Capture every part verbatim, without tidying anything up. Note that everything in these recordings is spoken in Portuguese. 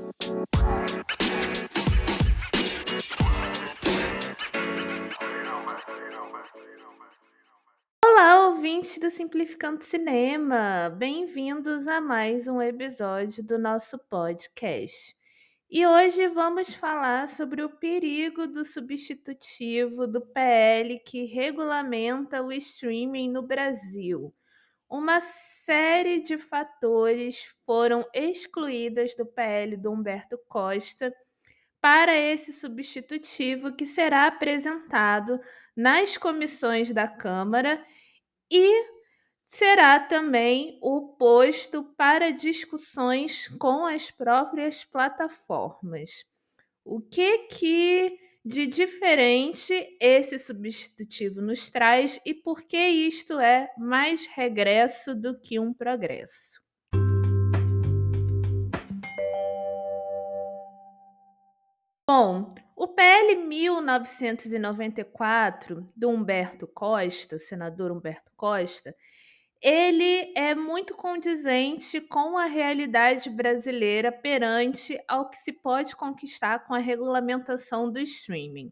Olá, ouvintes do Simplificando Cinema! Bem-vindos a mais um episódio do nosso podcast. E hoje vamos falar sobre o perigo do substitutivo do P L que regulamenta o streaming no Brasil. Uma série de fatores foram excluídas do P L do Humberto Costa para esse substitutivo que será apresentado nas comissões da Câmara e será também o posto para discussões com as próprias plataformas. O que que de diferente esse substitutivo nos traz e por que isto é mais regresso do que um progresso? Bom, o P L mil novecentos e noventa e quatro do Humberto Costa, o senador Humberto Costa, ele é muito condizente com a realidade brasileira perante ao que se pode conquistar com a regulamentação do streaming.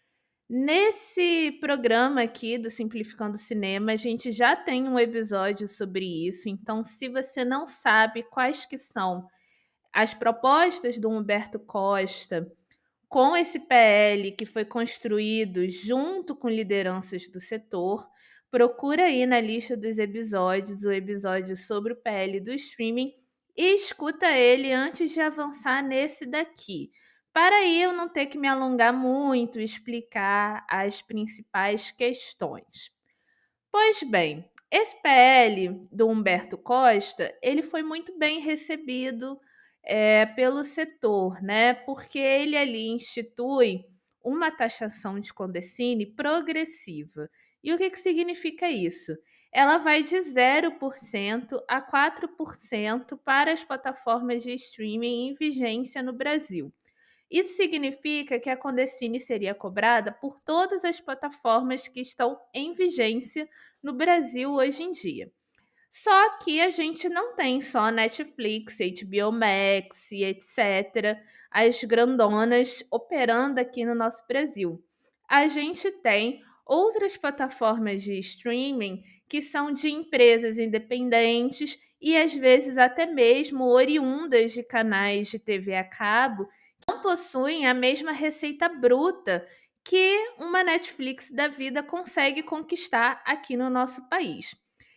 Nesse programa aqui do Simplificando Cinema, a gente já tem um episódio sobre isso, então se você não sabe quais que são as propostas do Humberto Costa com esse P L que foi construído junto com lideranças do setor, procura aí na lista dos episódios o episódio sobre o P L do streaming e escuta ele antes de avançar nesse daqui. Para aí eu não ter que me alongar muito e explicar as principais questões. Pois bem, esse P L do Humberto Costa, ele foi muito bem recebido eh, pelo setor, né? Porque ele ali institui uma taxação de Condecine progressiva. E o que, que significa isso? Ela vai de zero por cento a quatro por cento para as plataformas de streaming em vigência no Brasil. Isso significa que a Condecine seria cobrada por todas as plataformas que estão em vigência no Brasil hoje em dia. Só que a gente não tem só Netflix, H B O Max e etcétera, as grandonas operando aqui no nosso Brasil. A gente tem outras plataformas de streaming que são de empresas independentes e às vezes até mesmo oriundas de canais de T V a cabo não possuem a mesma receita bruta que uma Netflix da vida consegue conquistar aqui no nosso país.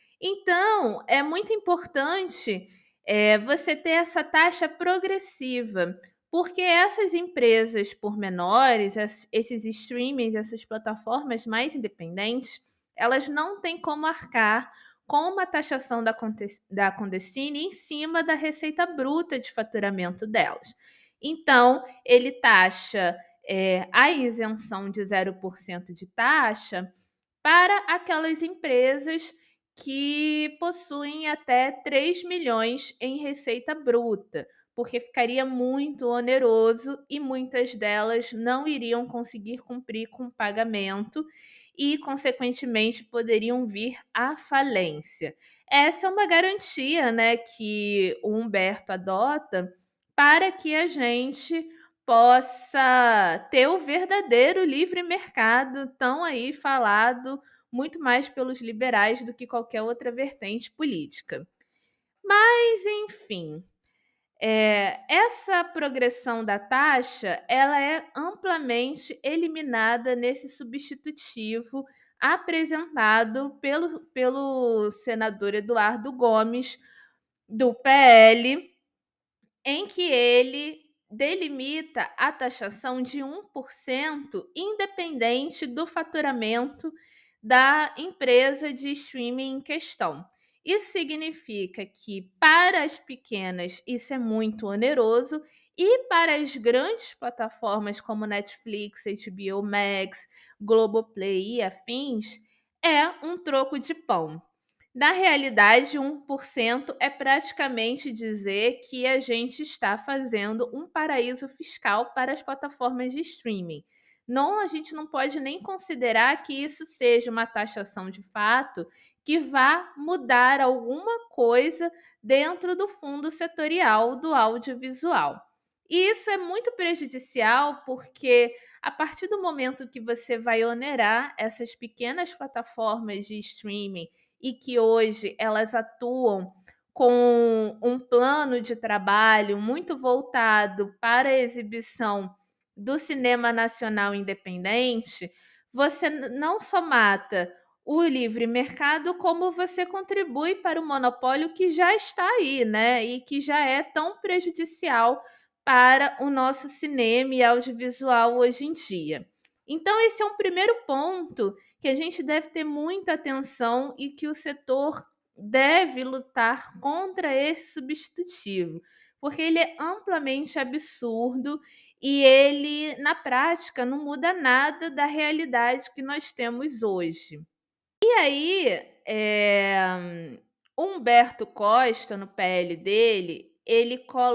Então, é muito importante eh, você ter essa taxa progressiva, porque essas empresas pormenores, es- esses streamings, essas plataformas mais independentes, elas não têm como arcar com uma taxação da, Conte- da Condecine em cima da receita bruta de faturamento delas. Então, ele taxa eh, a isenção de zero por cento de taxa para aquelas empresas que possuem até três milhões em receita bruta, porque ficaria muito oneroso e muitas delas não iriam conseguir cumprir com o pagamento e, consequentemente, poderiam vir à falência. Essa é uma garantia, né, que o Humberto adota para que a gente possa ter o verdadeiro livre mercado tão aí falado muito mais pelos liberais do que qualquer outra vertente política. Mas, enfim, é, essa progressão da taxa ela é amplamente eliminada nesse substitutivo apresentado pelo, pelo senador Eduardo Gomes, do P L, em que ele delimita a taxação de um por cento independente do faturamento da empresa de streaming em questão. Isso significa que para as pequenas isso é muito oneroso e para as grandes plataformas como Netflix, H B O Max, Globoplay e afins é um troco de pão. Na realidade, um por cento é praticamente dizer que a gente está fazendo um paraíso fiscal para as plataformas de streaming. Não, a gente não pode nem considerar que isso seja uma taxação de fato que vá mudar alguma coisa dentro do fundo setorial do audiovisual. E isso é muito prejudicial, porque a partir do momento que você vai onerar essas pequenas plataformas de streaming e que hoje elas atuam com um plano de trabalho muito voltado para a exibição do cinema nacional independente, você n- não só mata o livre mercado, como você contribui para o monopólio que já está aí, né? E que já é tão prejudicial para o nosso cinema e audiovisual hoje em dia. Então, esse é um primeiro ponto que a gente deve ter muita atenção e que o setor deve lutar contra esse substitutivo, porque ele é amplamente absurdo e ele, na prática, não muda nada da realidade que nós temos hoje. E aí, eh, Humberto Costa, no P L dele, ele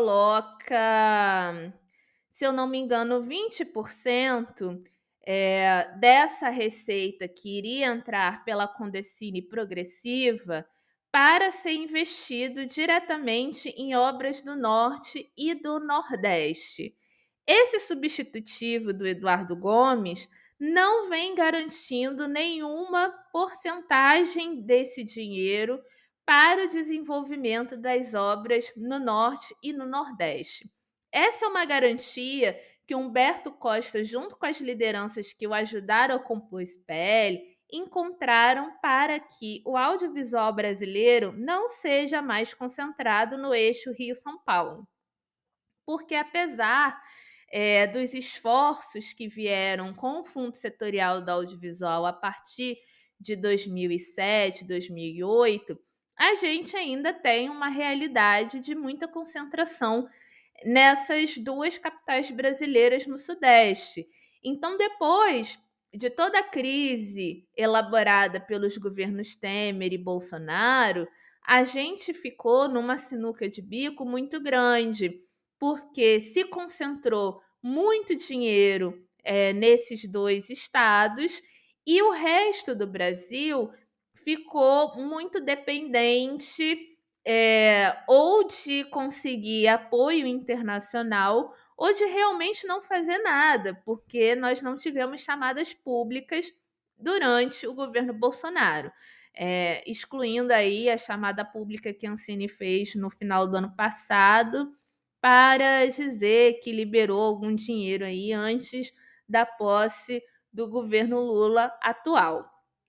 coloca, se eu não me engano, vinte por cento, eh, dessa receita que iria entrar pela Condecine progressiva para ser investido diretamente em obras do Norte e do Nordeste. Esse substitutivo do Eduardo Gomes não vem garantindo nenhuma porcentagem desse dinheiro para o desenvolvimento das obras no Norte e no Nordeste. Essa é uma garantia que Humberto Costa, junto com as lideranças que o ajudaram a compor esse P L, encontraram para que o audiovisual brasileiro não seja mais concentrado no eixo Rio-São Paulo. Porque apesar, eh, dos esforços que vieram com o Fundo Setorial do Audiovisual a partir de dois mil e sete, dois mil e oito, a gente ainda tem uma realidade de muita concentração nessas duas capitais brasileiras no Sudeste. Então, depois de toda a crise elaborada pelos governos Temer e Bolsonaro, a gente ficou numa sinuca de bico muito grande, porque se concentrou muito dinheiro, eh, nesses dois estados, e o resto do Brasil ficou muito dependente, eh, ou de conseguir apoio internacional ou de realmente não fazer nada, porque nós não tivemos chamadas públicas durante o governo Bolsonaro, eh, excluindo aí a chamada pública que a Ancine fez no final do ano passado, para dizer que liberou algum dinheiro aí antes da posse do governo Lula atual.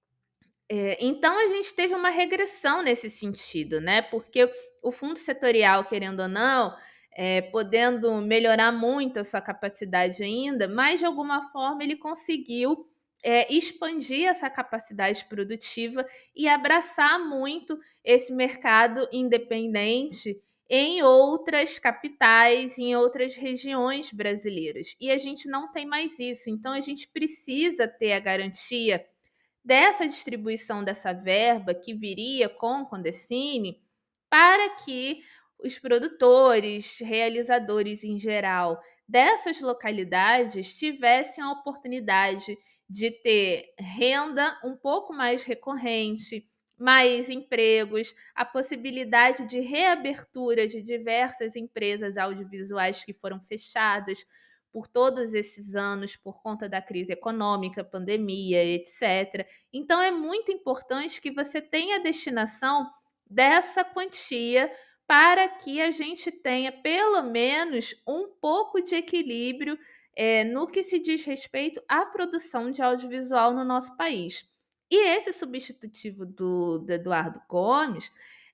É, então a gente teve uma regressão nesse sentido, né? Porque o fundo setorial, querendo ou não, é, podendo melhorar muito a sua capacidade ainda, mas de alguma forma ele conseguiu é, expandir essa capacidade produtiva e abraçar muito esse mercado independente em outras capitais, em outras regiões brasileiras. E a gente não tem mais isso. Então a gente precisa ter a garantia dessa distribuição dessa verba que viria com o Condecine, para que os produtores, realizadores em geral dessas localidades tivessem a oportunidade de ter renda um pouco mais recorrente, mais empregos, a possibilidade de reabertura de diversas empresas audiovisuais que foram fechadas por todos esses anos por conta da crise econômica, pandemia, etcétera. Então é muito importante que você tenha a destinação dessa quantia para que a gente tenha pelo menos um pouco de equilíbrio, eh, no que se diz respeito à produção de audiovisual no nosso país. E esse substitutivo do, do Eduardo Gomes,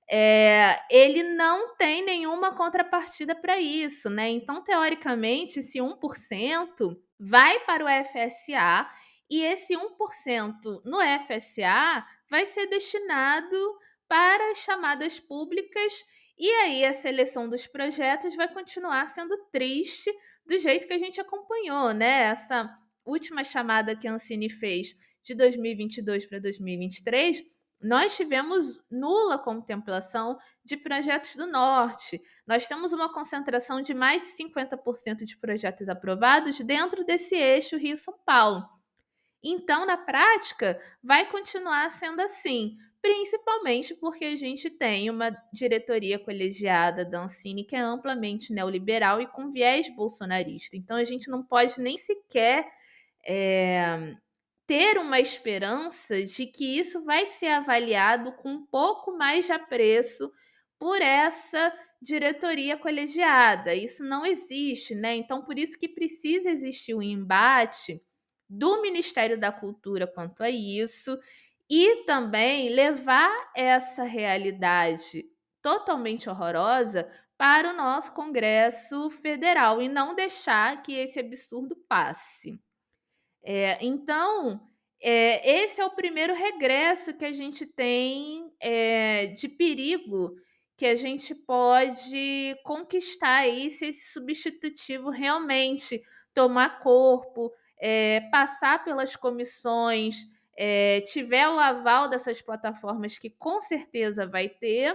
eh, ele não tem nenhuma contrapartida para isso, né? Então, teoricamente, esse um por cento vai para o F S A e esse um por cento no F S A vai ser destinado para as chamadas públicas, e aí a seleção dos projetos vai continuar sendo triste do jeito que a gente acompanhou, né? Essa última chamada que a Ancine fez de dois mil e vinte e dois para dois mil e vinte e três, nós tivemos nula contemplação de projetos do Norte. Nós temos uma concentração de mais de cinquenta por cento de projetos aprovados dentro desse eixo Rio-São Paulo. Então, na prática, vai continuar sendo assim. principalmente porque a gente tem uma diretoria colegiada da Ancine que é amplamente neoliberal e com viés bolsonarista. Então a gente não pode nem sequer, eh, ter uma esperança de que isso vai ser avaliado com um pouco mais de apreço por essa diretoria colegiada. Isso não existe, né? Então, por isso que precisa existir um embate do Ministério da Cultura quanto a isso e também levar essa realidade totalmente horrorosa para o nosso Congresso Federal e não deixar que esse absurdo passe. É, então, eh, esse é o primeiro regresso que a gente tem, eh, de perigo que a gente pode conquistar aí se esse substitutivo realmente tomar corpo, eh, passar pelas comissões, eh, tiver o aval dessas plataformas que com certeza vai ter,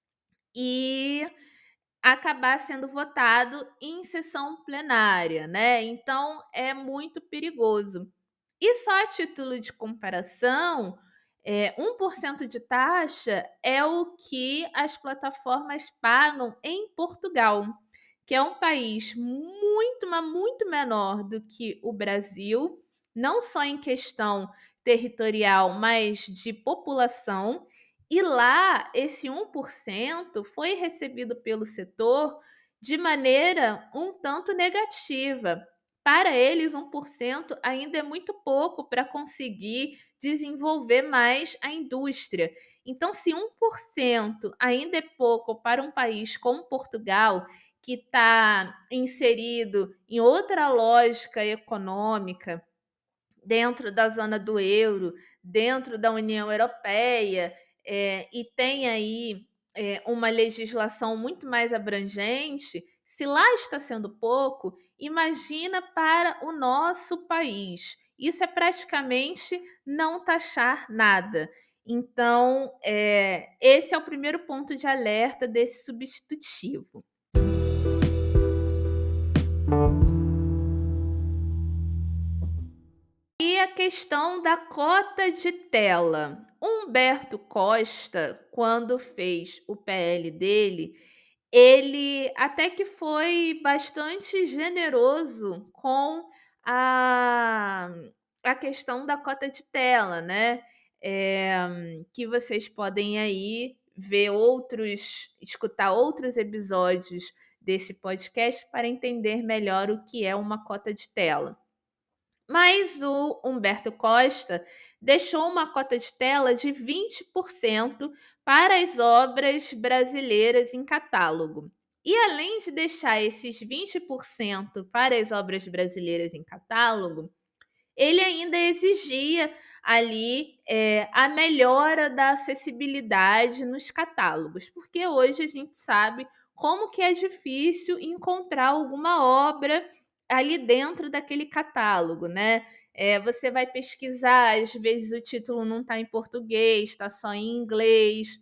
e acabar sendo votado em sessão plenária, né, então é muito perigoso. E só a título de comparação, eh, um por cento de taxa é o que as plataformas pagam em Portugal, que é um país muito, mas muito menor do que o Brasil, não só em questão territorial, mas de população. E lá, esse um por cento foi recebido pelo setor de maneira um tanto negativa. Para eles, um por cento ainda é muito pouco para conseguir desenvolver mais a indústria. Então, se um por cento ainda é pouco para um país como Portugal, que está inserido em outra lógica econômica, dentro da zona do euro, dentro da União Europeia, eh, e tem aí, eh, uma legislação muito mais abrangente, se lá está sendo pouco, imagina para o nosso país. Isso é praticamente não taxar nada. Então, eh, esse é o primeiro ponto de alerta desse substitutivo. E a questão da cota de tela. Humberto Costa, quando fez o P L dele, ele até que foi bastante generoso com a a questão da cota de tela, né, eh, que vocês podem aí ver outros escutar outros episódios desse podcast para entender melhor o que é uma cota de tela. Mas o Humberto Costa deixou uma cota de tela de vinte por cento para as obras brasileiras em catálogo. E além de deixar esses vinte por cento para as obras brasileiras em catálogo, ele ainda exigia ali, eh, a melhora da acessibilidade nos catálogos, porque hoje a gente sabe como que é difícil encontrar alguma obra ali dentro daquele catálogo, né. Eh, você vai pesquisar, às vezes o título não está em português, está só em inglês.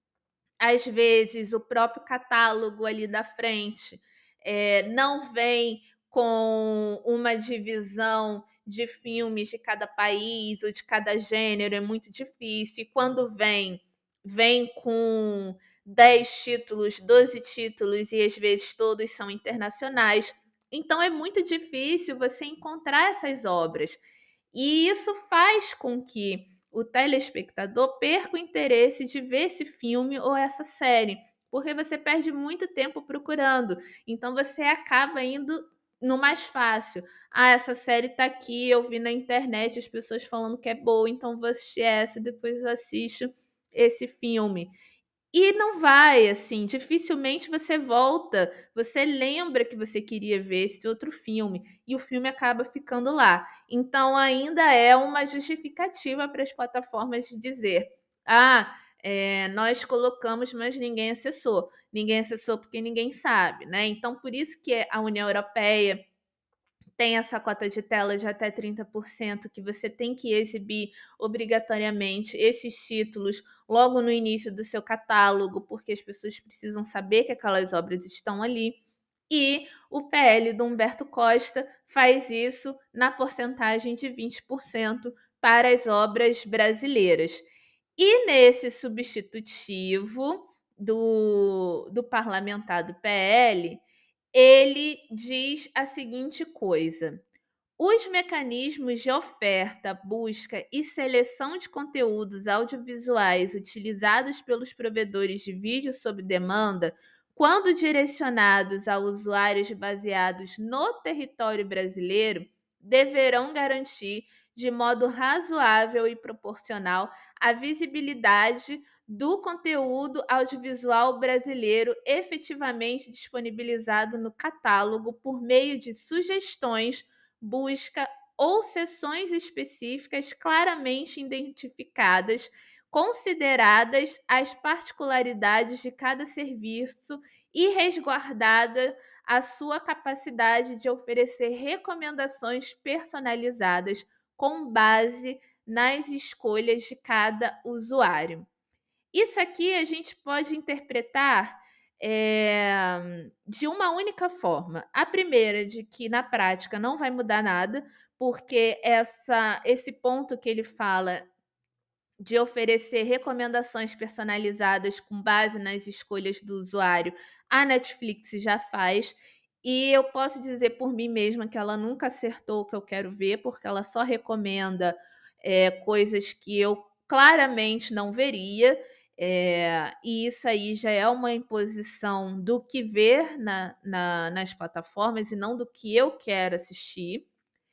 Às vezes, o próprio catálogo ali da frente, eh, não vem com uma divisão de filmes de cada país ou de cada gênero, é muito difícil. E quando vem, vem com dez títulos, doze títulos e às vezes todos são internacionais. Então é muito difícil você encontrar essas obras. E isso faz com que o telespectador perca o interesse de ver esse filme ou essa série, porque você perde muito tempo procurando. Então você acaba indo no mais fácil. Ah, essa série tá aqui, eu vi na internet as pessoas falando que é boa, então vou assistir essa, depois eu assisto esse filme. E não vai, assim, dificilmente você volta, você lembra que você queria ver esse outro filme, e o filme acaba ficando lá. Então ainda é uma justificativa para as plataformas de dizer: "Ah, eh, nós colocamos, mas ninguém acessou". Ninguém acessou porque ninguém sabe, né. Então por isso que a União Europeia tem essa cota de tela de até trinta por cento que você tem que exibir obrigatoriamente esses títulos logo no início do seu catálogo, porque as pessoas precisam saber que aquelas obras estão ali. E o P L do Humberto Costa faz isso na porcentagem de vinte por cento para as obras brasileiras. E nesse substitutivo do do parlamentar do P L, ele diz a seguinte coisa: os mecanismos de oferta, busca e seleção de conteúdos audiovisuais utilizados pelos provedores de vídeo sob demanda, quando direcionados a usuários baseados no território brasileiro, deverão garantir, de modo razoável e proporcional, a visibilidade do conteúdo audiovisual brasileiro efetivamente disponibilizado no catálogo por meio de sugestões, busca ou seções específicas claramente identificadas, consideradas as particularidades de cada serviço e resguardada a sua capacidade de oferecer recomendações personalizadas com base nas escolhas de cada usuário. Isso aqui a gente pode interpretar, eh, de uma única forma. A primeira, de que na prática não vai mudar nada, porque essa esse ponto que ele fala de oferecer recomendações personalizadas com base nas escolhas do usuário, a Netflix já faz. E eu posso dizer por mim mesma que ela nunca acertou o que eu quero ver, porque ela só recomenda, eh, coisas que eu claramente não veria, eh, e isso aí já é uma imposição do que ver na na nas plataformas e não do que eu quero assistir.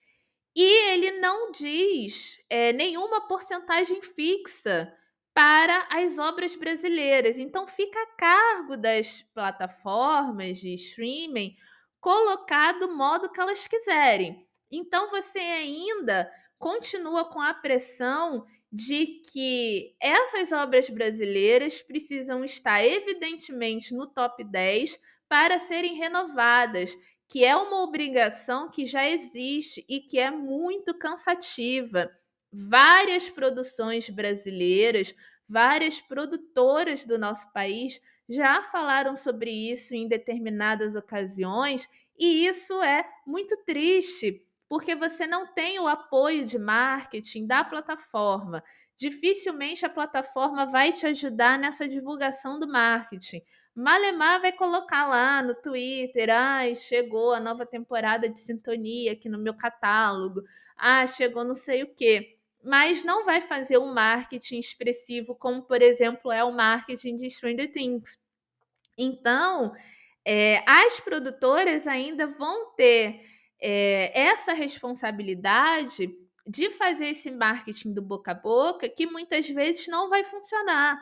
E ele não diz, eh, nenhuma porcentagem fixa para as obras brasileiras, então fica a cargo das plataformas de streaming colocar do modo que elas quiserem. Então você ainda continua com a pressão de que essas obras brasileiras precisam estar evidentemente no top dez para serem renovadas, que é uma obrigação que já existe e que é muito cansativa. Várias produções brasileiras, várias produtoras do nosso país já falaram sobre isso em determinadas ocasiões, e isso é muito triste, porque você não tem o apoio de marketing da plataforma. Dificilmente a plataforma vai te ajudar nessa divulgação do marketing. Malemar vai colocar lá no Twitter: "Ai, chegou a nova temporada de Sintonia aqui no meu catálogo. Ah, chegou não sei o quê", mas não vai fazer um marketing expressivo como, por exemplo, é o marketing de Stranger Things. Então, eh, as produtoras ainda vão ter, eh, essa responsabilidade de fazer esse marketing do boca a boca, que muitas vezes não vai funcionar.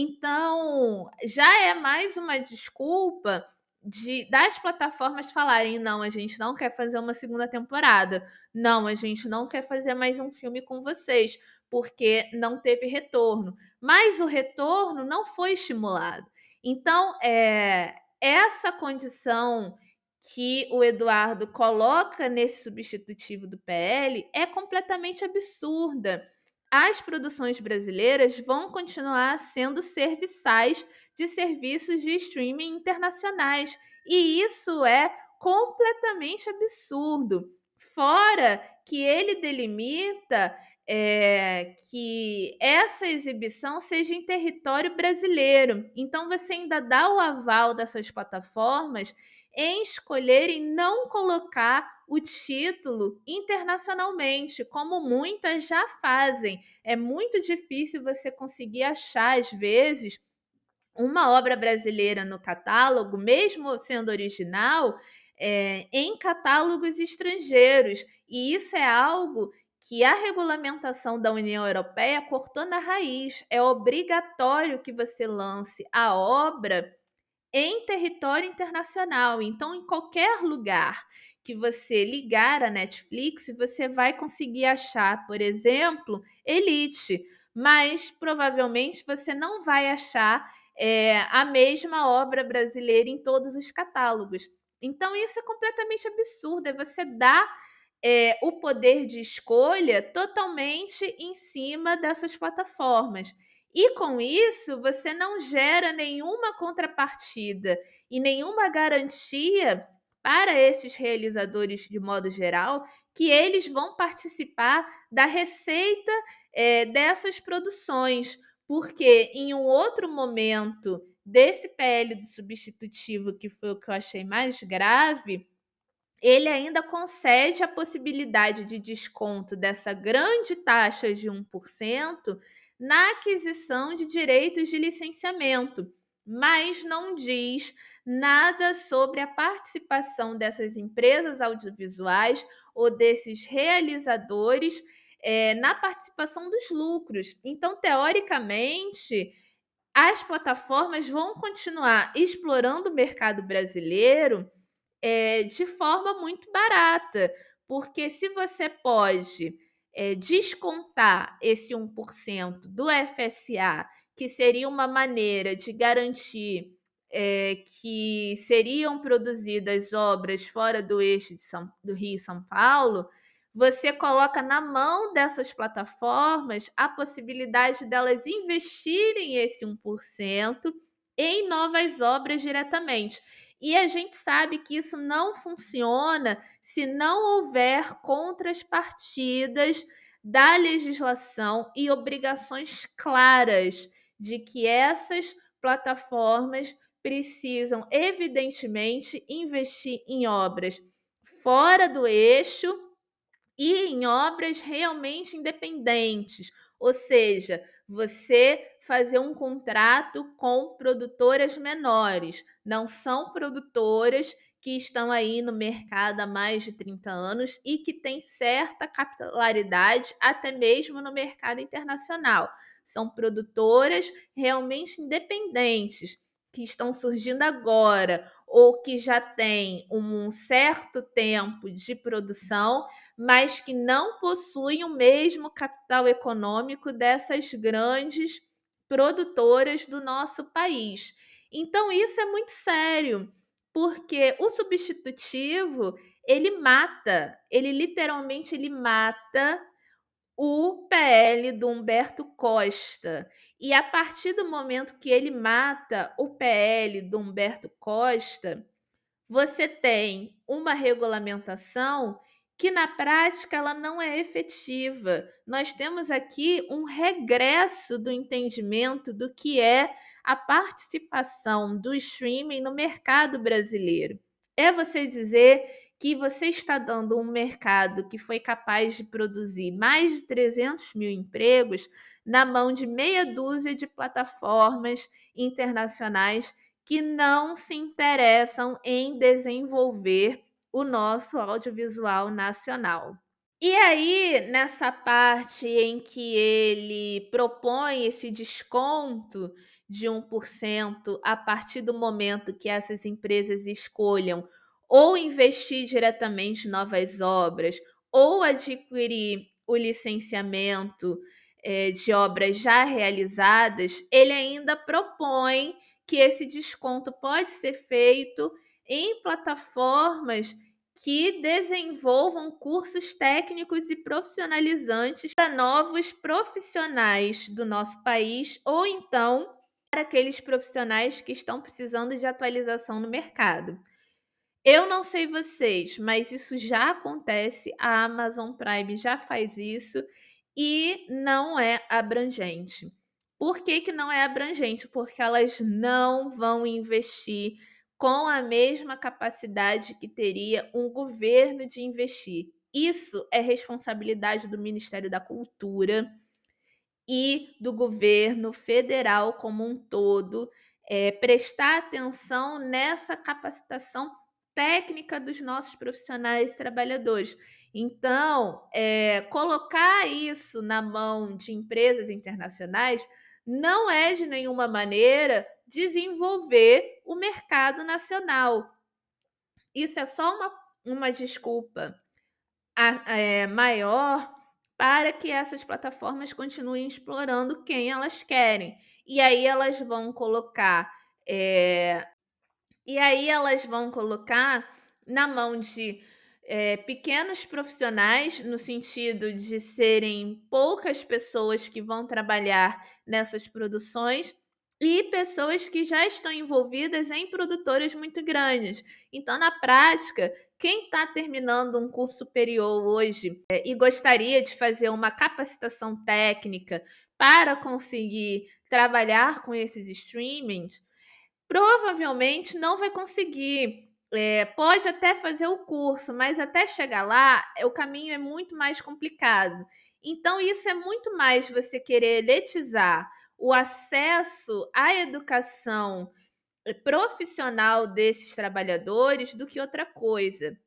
Então, já é mais uma desculpa de das plataformas falarem: "Não, a gente não quer fazer uma segunda temporada. Não, a gente não quer fazer mais um filme com vocês, porque não teve retorno". Mas o retorno não foi estimulado. Então, eh, essa condição que o Eduardo coloca nesse substitutivo do P L é completamente absurda. As produções brasileiras vão continuar sendo serviçais de serviços de streaming internacionais, e isso é completamente absurdo. Fora que ele delimita, eh, que essa exibição seja em território brasileiro. Então você ainda dá o aval dessas plataformas em escolherem não colocar o título internacionalmente, como muitas já fazem. É muito difícil você conseguir achar, às vezes, uma obra brasileira no catálogo, mesmo sendo original, eh, em catálogos estrangeiros. E isso é algo que a regulamentação da União Europeia cortou na raiz. É obrigatório que você lance a obra em território internacional. Então, em qualquer lugar que você ligar a Netflix, você vai conseguir achar, por exemplo, Elite, mas provavelmente você não vai achar, eh, a mesma obra brasileira em todos os catálogos. Então isso é completamente absurdo, é você dar, eh, o poder de escolha totalmente em cima dessas plataformas. E com isso, você não gera nenhuma contrapartida e nenhuma garantia para esses realizadores, de modo geral, que eles vão participar da receita, eh, dessas produções. porque em um outro momento desse P L do substitutivo, que foi o que eu achei mais grave, ele ainda concede a possibilidade de desconto dessa grande taxa de um por cento na aquisição de direitos de licenciamento, mas não diz nada sobre a participação dessas empresas audiovisuais ou desses realizadores eh, na participação dos lucros. Então, teoricamente, as plataformas vão continuar explorando o mercado brasileiro eh, de forma muito barata, porque se você pode, eh, descontar esse um por cento do F S A, que seria uma maneira de garantir, eh, que seriam produzidas obras fora do eixo de São do Rio e São Paulo, você coloca na mão dessas plataformas a possibilidade delas investirem esse um por cento em novas obras diretamente. E a gente sabe que isso não funciona se não houver contrapartidas da legislação e obrigações claras de que essas plataformas precisam, evidentemente, investir em obras fora do eixo e em obras realmente independentes, ou seja, você fazer um contrato com produtoras menores. Não são produtoras que estão aí no mercado há mais de trinta anos e que têm certa capilaridade até mesmo no mercado internacional. São produtoras realmente independentes que estão surgindo agora ou que já têm um certo tempo de produção, mas que não possuem o mesmo capital econômico dessas grandes produtoras do nosso país. Então isso é muito sério, porque o substitutivo, ele mata, ele literalmente ele mata o P L do Humberto Costa. E a partir do momento que ele mata o P L do Humberto Costa, você tem uma regulamentação que na prática ela não é efetiva. Nós temos aqui um regresso do entendimento do que é a participação do streaming no mercado brasileiro. É você dizer que você está dando um mercado que foi capaz de produzir mais de trezentos mil empregos na mão de meia dúzia de plataformas internacionais que não se interessam em desenvolver o nosso audiovisual nacional. E aí, nessa parte em que ele propõe esse desconto de um por cento a partir do momento que essas empresas escolham ou investir diretamente em novas obras ou adquirir o licenciamento, eh, de obras já realizadas, ele ainda propõe que esse desconto pode ser feito em plataformas que desenvolvam cursos técnicos e profissionalizantes para novos profissionais do nosso país ou então para aqueles profissionais que estão precisando de atualização no mercado. Eu não sei vocês, mas isso já acontece, a Amazon Prime já faz isso e não é abrangente. Por que que não é abrangente? Porque elas não vão investir com a mesma capacidade que teria um governo de investir. Isso é responsabilidade do Ministério da Cultura e do governo federal como um todo, eh, prestar atenção nessa capacitação técnica dos nossos profissionais e trabalhadores. Então, eh, colocar isso na mão de empresas internacionais não é de nenhuma maneira desenvolver o mercado nacional. Isso é só uma, uma desculpa a- é, maior para que essas plataformas continuem explorando quem elas querem. E aí elas vão colocar, é, e aí elas vão colocar na mão de é, pequenos profissionais, no sentido de serem poucas pessoas que vão trabalhar nessas produções, e pessoas que já estão envolvidas em produtoras muito grandes. Então, na prática, quem está terminando um curso superior hoje é, e gostaria de fazer uma capacitação técnica para conseguir trabalhar com esses streamings, provavelmente não vai conseguir. É, pode até fazer o curso, mas até chegar lá, é, o caminho é muito mais complicado. Então, isso é muito mais você querer elitizar o acesso à educação eh, profissional desses trabalhadores do que outra coisa.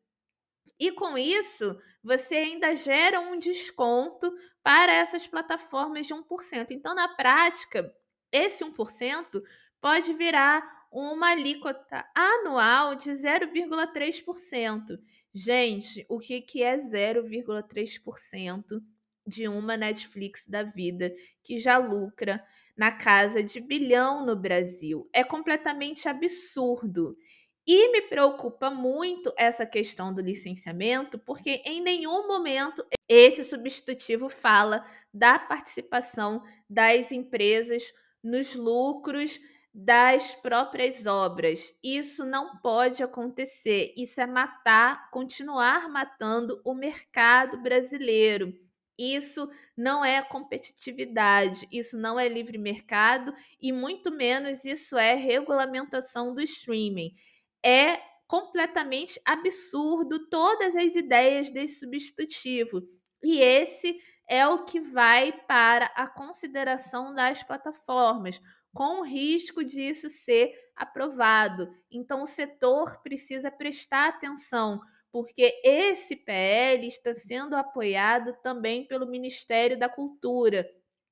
E com isso, você ainda gera um desconto para essas plataformas de um por cento. Então, na prática, esse um por cento pode virar uma alíquota anual de zero vírgula três por cento. Gente, o que que é zero vírgula três por cento de uma Netflix da vida que já lucra na casa de bilhão no Brasil? É completamente absurdo. E me preocupa muito essa questão do licenciamento, porque em nenhum momento esse substitutivo fala da participação das empresas nos lucros das próprias obras. Isso não pode acontecer. Isso é matar, continuar matando o mercado brasileiro. Isso não é competitividade, isso não é livre mercado e muito menos isso é regulamentação do streaming. É completamente absurdo todas as ideias desse substitutivo. E esse é o que vai para a consideração das plataformas, com o risco disso ser aprovado. Então, o setor precisa prestar atenção, porque esse P L está sendo apoiado também pelo Ministério da Cultura.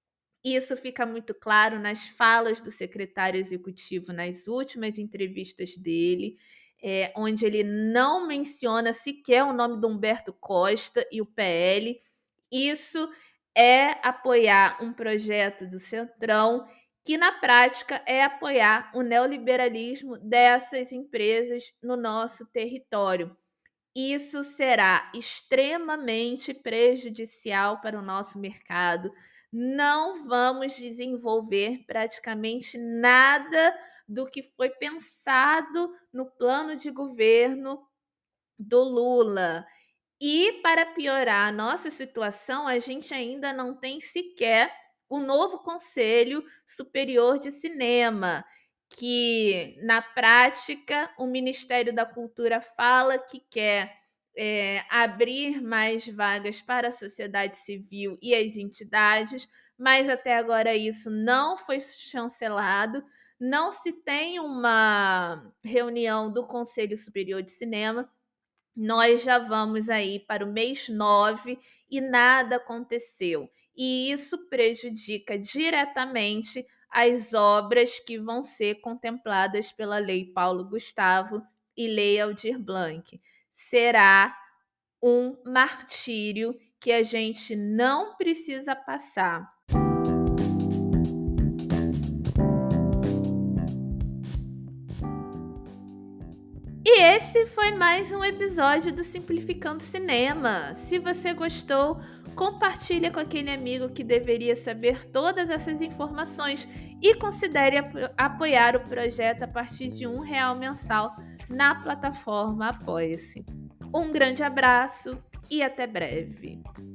Isso fica muito claro nas falas do secretário executivo nas últimas entrevistas dele, eh, onde ele não menciona sequer o nome do Humberto Costa e o P L. Isso é apoiar um projeto do Centrão, que na prática é apoiar o neoliberalismo dessas empresas no nosso território. Isso será extremamente prejudicial para o nosso mercado. Não vamos desenvolver praticamente nada do que foi pensado no plano de governo do Lula. E para piorar a nossa situação, a gente ainda não tem sequer o novo Conselho Superior de Cinema, que na prática o Ministério da Cultura fala que quer eh, abrir mais vagas para a sociedade civil e as entidades, mas até agora isso não foi chancelado. Não se tem uma reunião do Conselho Superior de Cinema. Nós já vamos aí para o mês nove e nada aconteceu. E isso prejudica diretamente as obras que vão ser contempladas pela Lei Paulo Gustavo e Lei Aldir Blanc. Será um martírio que a gente não precisa passar. E esse foi mais um episódio do Simplificando Cinema. Se você gostou, compartilha com aquele amigo que deveria saber todas essas informações e considere apo- apoiar o projeto a partir de um real mensal na plataforma Apoia-se. Um grande abraço e até breve.